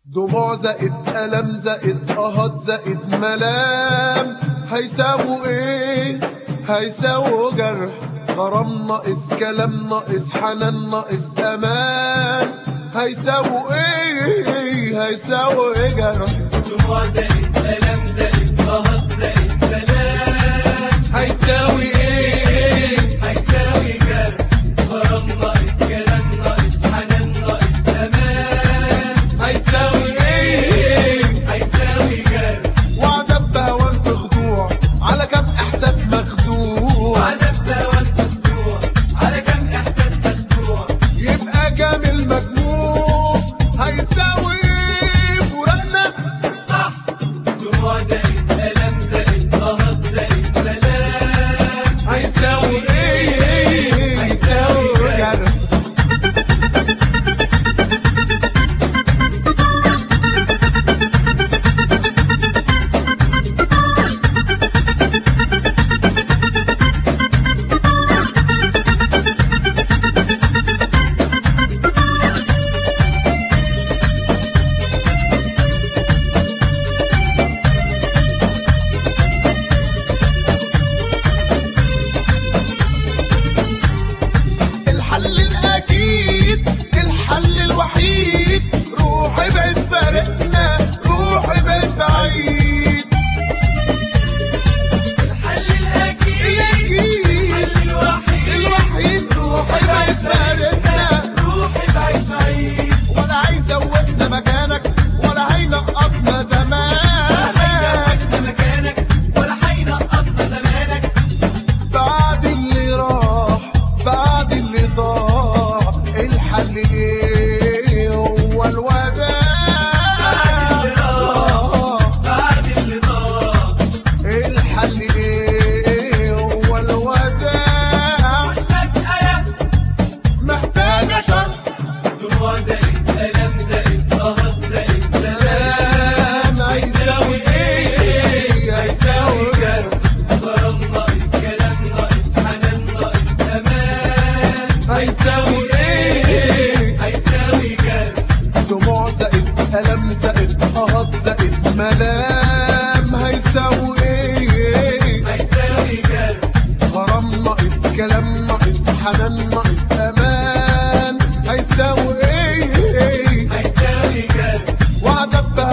دموع زائد ألم زائد قهط زائد ملام هيساووا ايه؟ هيساووا جرح. غرام ناقص كلام ناقص حنان ناقص أمان هيساووا ايه؟ هيساووا ايه جرح. دموع زائد ألم زائد قهط زائد ملام هيساوي ايه؟ هيساوي جرح. غرام ناقص كلام ناقص حنان ناقص أمان هيساوي ايه؟ هيساوي جرح. وعذاب بهوان في خضوع على كم احساس مخدوع. وعذاب بهوان في خضوع على كم إحساس مخدوع. يبقى جامل مجموع هيساوي ايه؟ فراقنا صح. دموع زائد ألم زائد قهط زائد ملام هيساوي ايه؟ هيساوي جرح. الحل الأكيد الحل الوحيد روح ابعد فارقنا روح ابعد بعيد. الحل الأكيد الأكيد الوحيد روح ابعد فارقنا روح ابعد بعيد. ولا هيزودنا مكانك ولا هينقصنا زمانك. هيزودنا مكانك ولا هينقصنا زمانك. بعد اللي راح بعد اللي ضاع الحل ايه؟ هو الوداع. بعد اللي ضاع الحل ايه؟ هو الوداع. مش مسألة محتاجة شرح. دموع زائد ألم زائد قهط زائد ملام هيساوي ايه؟ هيساوي جرح. غرام ناقص كلام ناقص حنان ناقص أمان هيساوي ايه؟ هيساوي جرح. دموع زائد ألم زائد قهط زائد ملام هيساوي ايه؟ هيساوي جرح. غرام ناقص كلام ناقص حنان ناقص أمان هيساوي ايه؟ هيساوي جرح. وعذاب